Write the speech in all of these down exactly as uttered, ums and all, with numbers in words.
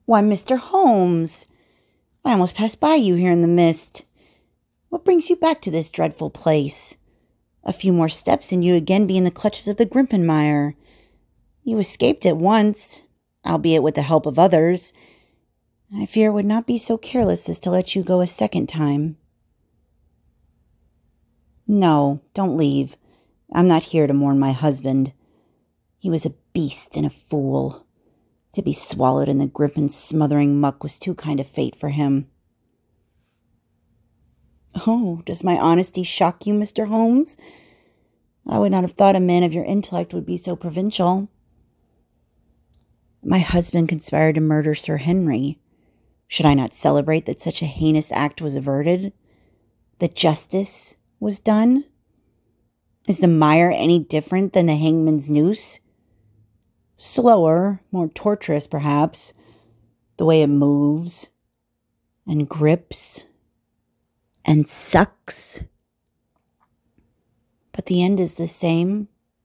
Why, Mister Holmes! I almost passed by you here in the mist. What brings you back to this dreadful place? A few more steps and you'd again be in the clutches of the Grimpenmire. You escaped it once, albeit with the help of others. I fear it would not be so careless as to let you go a second time. No, don't leave. I'm not here to mourn my husband. He was a beast and a fool. To be swallowed in the Grimpen smothering muck was too kind a fate for him. Oh, does my honesty shock you, Mister Holmes? I would not have thought a man of your intellect would be so provincial. My husband conspired to murder Sir Henry. Should I not celebrate that such a heinous act was averted? That justice was done? Is the mire any different than the hangman's noose? Slower, more torturous perhaps, the way it moves and grips and sucks. But the end is the same.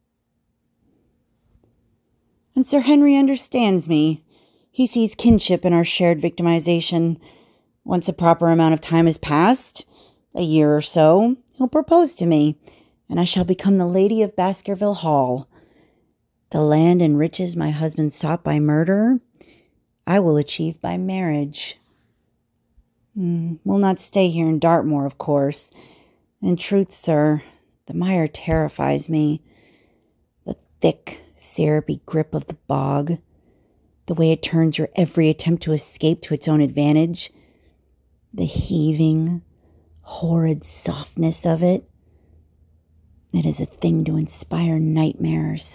And Sir Henry understands me. He sees kinship in our shared victimization. Once a proper amount of time has passed, a year or so, he'll propose to me, and I shall become the lady of Baskerville Hall. The land and riches my husband sought by murder, I will achieve by marriage. Mm, we'll not stay here in Dartmoor, of course. In truth, sir, the mire terrifies me. The thick, syrupy grip of the bog, the way it turns your every attempt to escape to its own advantage, the heaving, horrid softness of it. It is a thing to inspire nightmares.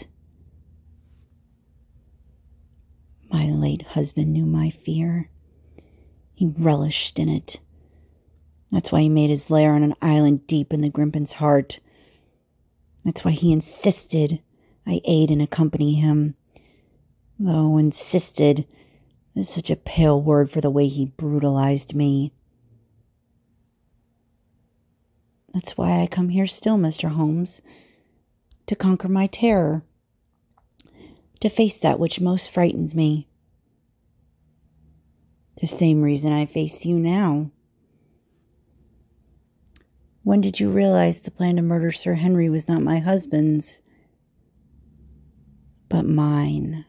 My late husband knew my fear. He relished in it. That's why he made his lair on an island deep in the Grimpen's heart. That's why he insisted I aid and accompany him. Though insisted is such a pale word for the way he brutalized me. That's why I come here still, Mister Holmes, to conquer my terror, to face that which most frightens me. The same reason I face you now. When did you realize the plan to murder Sir Henry was not my husband's, but mine?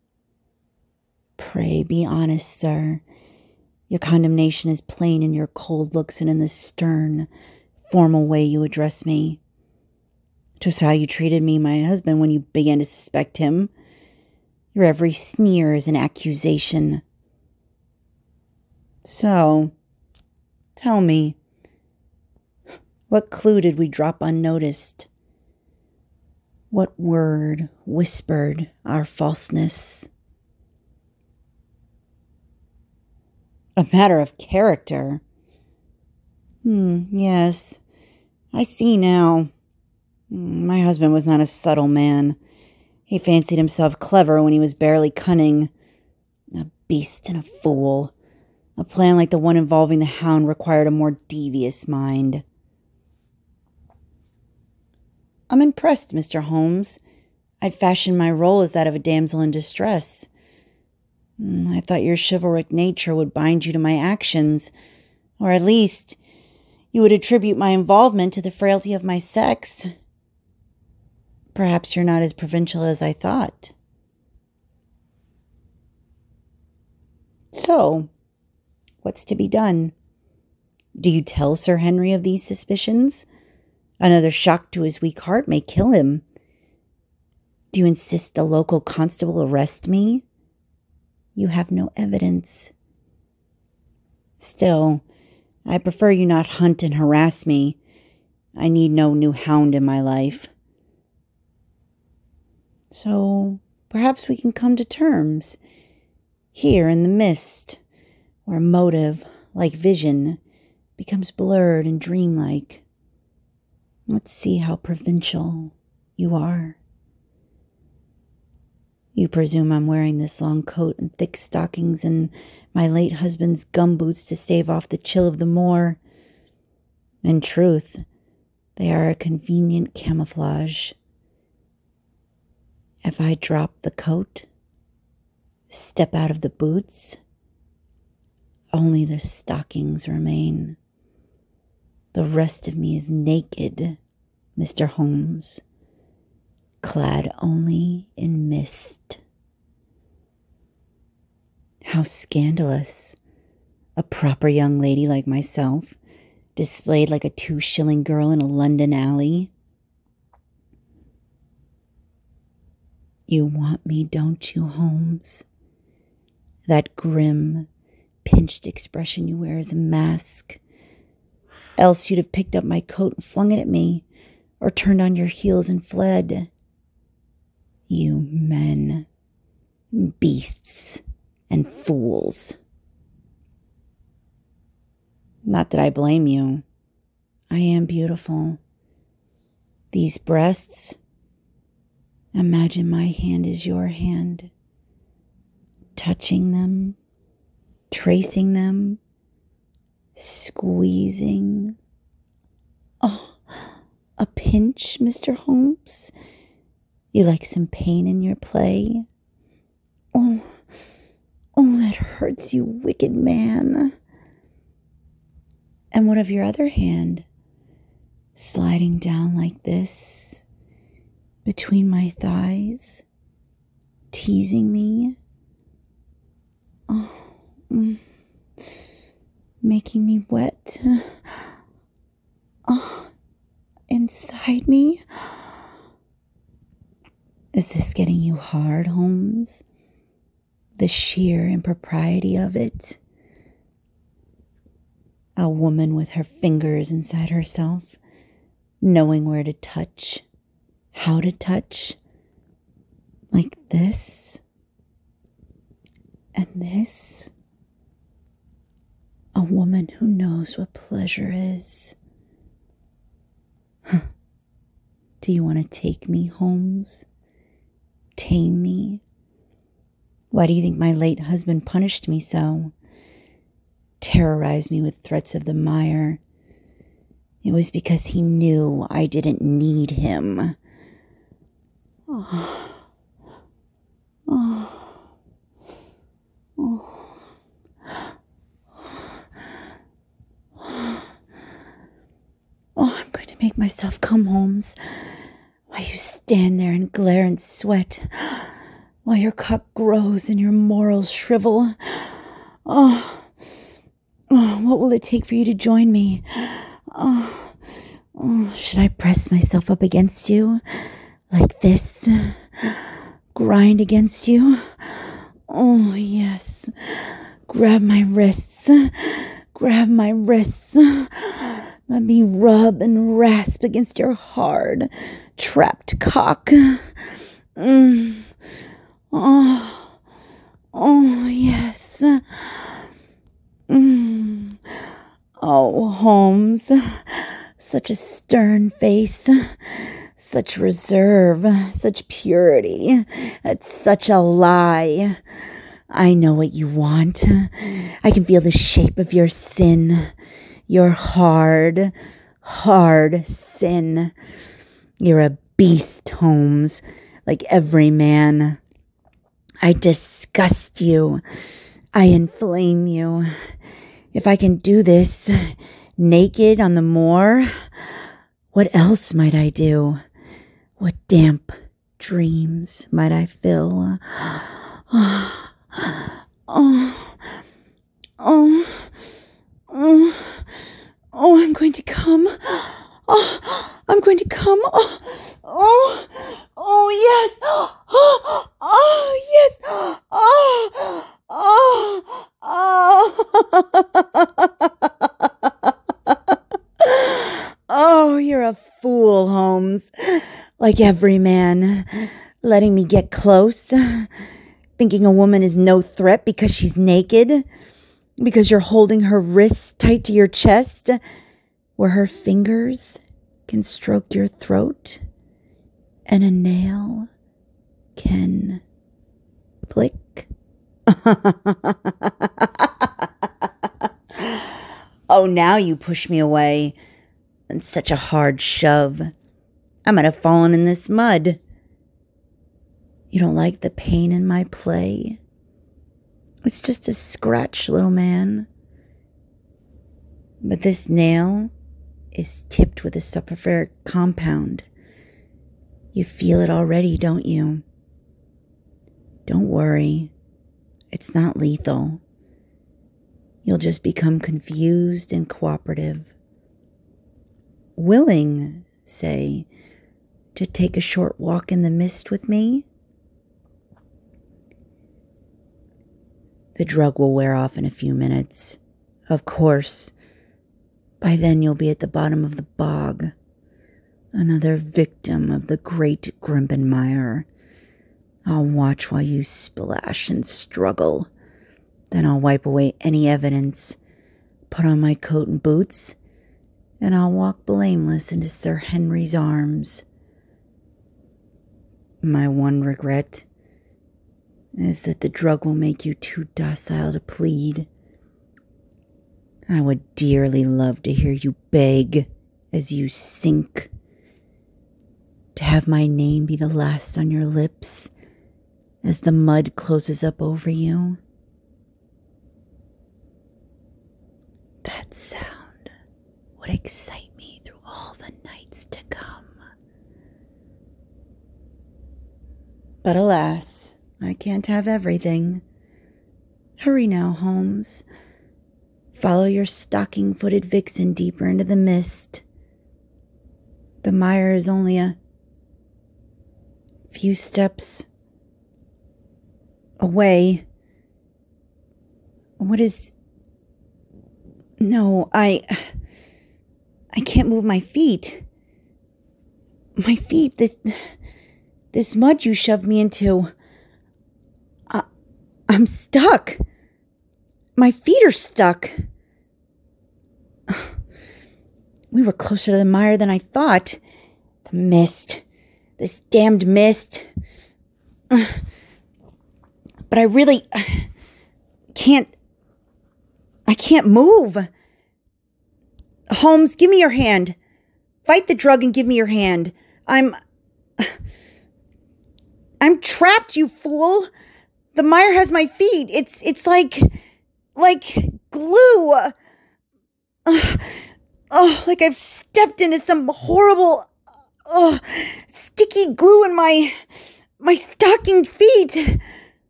Pray be honest, sir. Your condemnation is plain in your cold looks and in the stern, formal way you address me. 'Twas how you treated me, my husband, when you began to suspect him. Your every sneer is an accusation. So, tell me, what clue did we drop unnoticed? What word whispered our falseness? A matter of character. Hmm, yes, I see now. My husband was not a subtle man. He fancied himself clever when he was barely cunning. A beast and a fool. A plan like the one involving the hound required a more devious mind. I'm impressed, Mister Holmes. I'd fashioned my role as that of a damsel in distress. I thought your chivalric nature would bind you to my actions, or at least you would attribute my involvement to the frailty of my sex. Perhaps you're not as provincial as I thought. So, what's to be done? Do you tell Sir Henry of these suspicions? Another shock to his weak heart may kill him. Do you insist the local constable arrest me? You have no evidence. Still, I prefer you not hunt and harass me. I need no new hound in my life. So, perhaps we can come to terms, here in the mist, where motive, like vision, becomes blurred and dreamlike. Let's see how provincial you are. You presume I'm wearing this long coat and thick stockings and my late husband's gumboots to stave off the chill of the moor. In truth, they are a convenient camouflage. If I drop the coat, step out of the boots, Only the stockings remain. The rest of me is naked, Mister Holmes, clad only in mist. How scandalous. A proper young lady like myself, displayed like a two-shilling girl in a London alley. You want me, don't you, Holmes? That grim, pinched expression you wear is a mask. Else you'd have picked up my coat and flung it at me, or turned on your heels and fled. You men, beasts, and fools. Not that I blame you. I am beautiful. These breasts, imagine my hand is your hand, touching them, tracing them, squeezing. Oh, a pinch, Mister Holmes? You like some pain in your play? Oh, oh, that hurts, you wicked man. And what of your other hand? Sliding down like this, between my thighs, teasing me. Oh, mm, making me wet. Oh, inside me. Is this getting you hard, Holmes? The sheer impropriety of it. A woman with her fingers inside herself, knowing where to touch, how to touch, like this, and this. A woman who knows what pleasure is. Huh. Do you want to take me, Holmes? Tame me? Why do you think my late husband punished me so? Terrorized me with threats of the mire? It was because he knew I didn't need him. Oh. Oh. Oh. Oh, I'm going to make myself come, Holmes, while you stand there and glare and sweat, while your cock grows and your morals shrivel. Oh. Oh, what will it take for you to join me? Oh, oh, should I press myself up against you like this? Grind against you? Oh, yes. Grab my wrists. Grab my wrists. Let me rub and rasp against your hard, trapped cock. Mm. Oh, oh, yes. Mm. Oh, Holmes, such a stern face, such reserve, such purity, it's such a lie. I know what you want. I can feel the shape of your sin, your hard, hard sin. You're a beast, Holmes, like every man. I disgust you. I inflame you. If I can do this naked on the moor, what else might I do? What damp dreams might I fill? Oh, oh, oh, oh, oh, I'm going to come. Oh, I'm going to come. Oh, oh, oh, yes. Oh, oh, yes. Oh, oh, oh. Oh, you're a fool, Holmes. Like every man, letting me get close, thinking a woman is no threat because she's naked, because you're holding her wrists tight to your chest, where her fingers can stroke your throat, and a nail can flick. Oh, now you push me away. And such a hard shove. I might have fallen in this mud. You don't like the pain in my play? It's just a scratch, little man. But this nail is tipped with a sulfuric compound. You feel it already, don't you? Don't worry. It's not lethal. You'll just become confused and cooperative. Willing, say, to take a short walk in the mist with me? The drug will wear off in a few minutes. Of course, by then you'll be at the bottom of the bog, another victim of the great Grimpenmire. I'll watch while you splash and struggle. Then I'll wipe away any evidence, put on my coat and boots, and I'll walk blameless into Sir Henry's arms. My one regret is that the drug will make you too docile to plead. I would dearly love to hear you beg as you sink, to have my name be the last on your lips as the mud closes up over you. That sound would excite me through all the nights to come. But alas, I can't have everything. Hurry now, Holmes. Follow your stocking-footed vixen deeper into the mist. The mire is only a few steps away. What is... No, I... I can't move my feet. My feet, this... This mud you shoved me into... I, I'm stuck. My feet are stuck. We were closer to the mire than I thought. The mist. This damned mist. But I really can't... I can't move. Holmes, give me your hand. Fight the drug and give me your hand. I'm... I'm trapped, you fool. The mire has my feet. It's it's like... Like glue. Uh, oh, like I've stepped into some horrible... Uh, sticky glue in my... My stocking feet.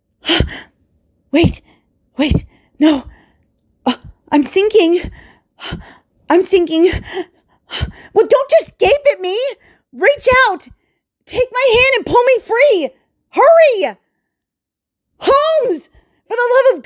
Wait. Wait. No. Uh, I'm sinking. I'm sinking. Well, don't just gape at me. Reach out. Take my hand and pull me free. Hurry. Holmes, for the love of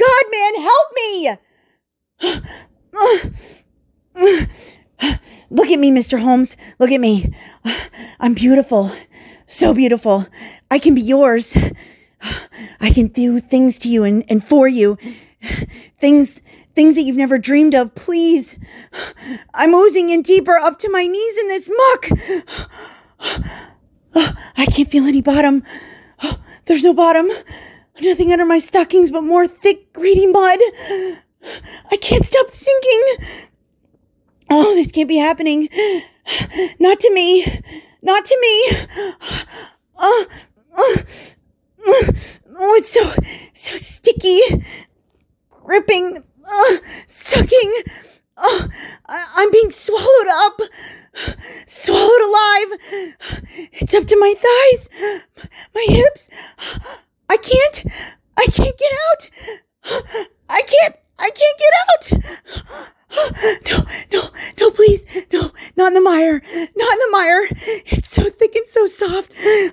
God, man, help me. Look at me, Mister Holmes. Look at me. I'm beautiful. So beautiful. I can be yours. I can do things to you and, and for you. Things... Things that you've never dreamed of, please. I'm oozing in deeper up to my knees in this muck. Oh, I can't feel any bottom. Oh, there's no bottom. Nothing under my stockings but more thick, greedy mud. I can't stop sinking. Oh, this can't be happening. Not to me. Not to me. Oh, oh, oh it's so, so sticky. Gripping. Uh, sucking. Oh, I- I'm being swallowed up. Swallowed alive. It's up to my thighs. My hips. I can't. I can't get out. I can't. I can't get out. No, no, no, please. No, not in the mire. Not in the mire. It's so thick and so soft.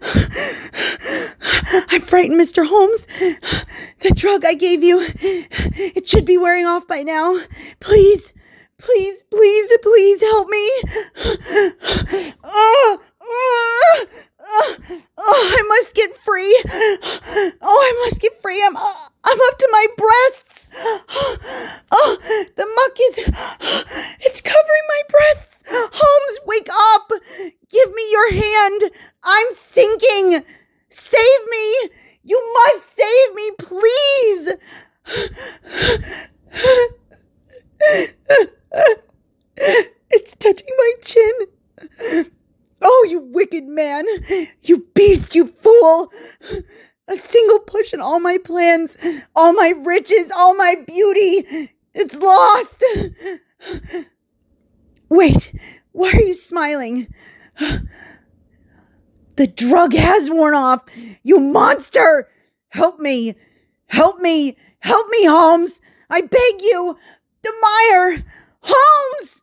I'm frightened, Mister Holmes. The drug I gave you, it should be wearing off by now. Please, please, please, please help me. Oh, oh, oh, oh, I must get free. Oh, I must get free. I'm, I'm up to my breasts. Oh, the muck is, it's covering my breasts. Holmes, wake up. Give me your hand. I'm sinking. Save me. You must save me, please. It's touching my chin. Oh, you wicked man. You beast, you fool. A single push and all my plans, all my riches, all my beauty, it's lost. Wait, why are you smiling? The drug has worn off. You monster! Help me! Help me! Help me, Holmes! I beg you! The Meyer! Holmes!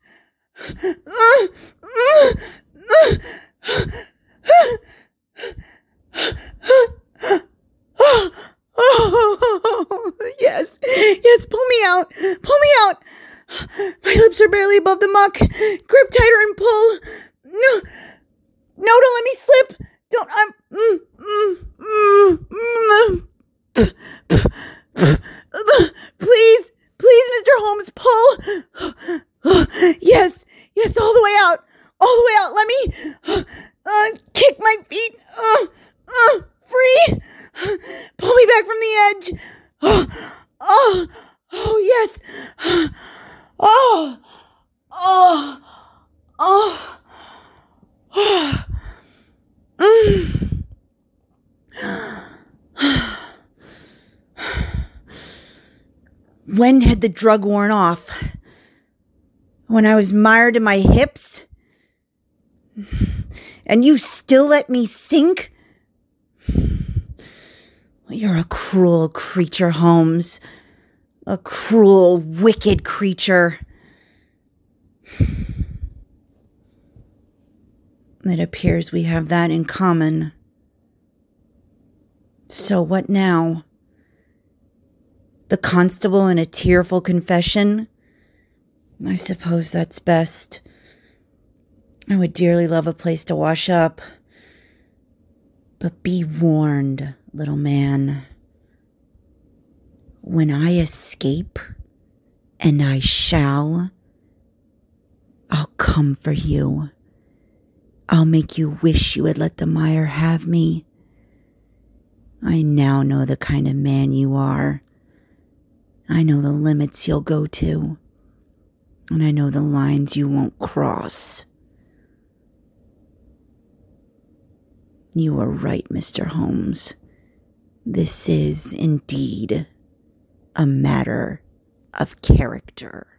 Oh, yes, yes, pull me out, pull me out. My lips are barely above the muck. Grip tighter and pull. No, no, don't let me slip. Don't, I'm, mm, mm, mm, mm. Please, please, Mister Holmes, pull. Yes, yes, all the way out, all the way out. Let me uh, kick my feet. Uh, uh, free. Pull me back from the edge. Oh, oh, oh, yes. Oh, oh, oh, oh. Mm. When had the drug worn off? When I was mired in my hips? And you still let me sink? You're a cruel creature, Holmes. A cruel, wicked creature. It appears we have that in common. So what now? The constable in a tearful confession? I suppose that's best. I would dearly love a place to wash up. But be warned, little man. When I escape, and I shall, I'll come for you. I'll make you wish you had let the Meyer have me. I now know the kind of man you are. I know the limits you'll go to. And I know the lines you won't cross. You were right, Mister Holmes. This is indeed a matter of character.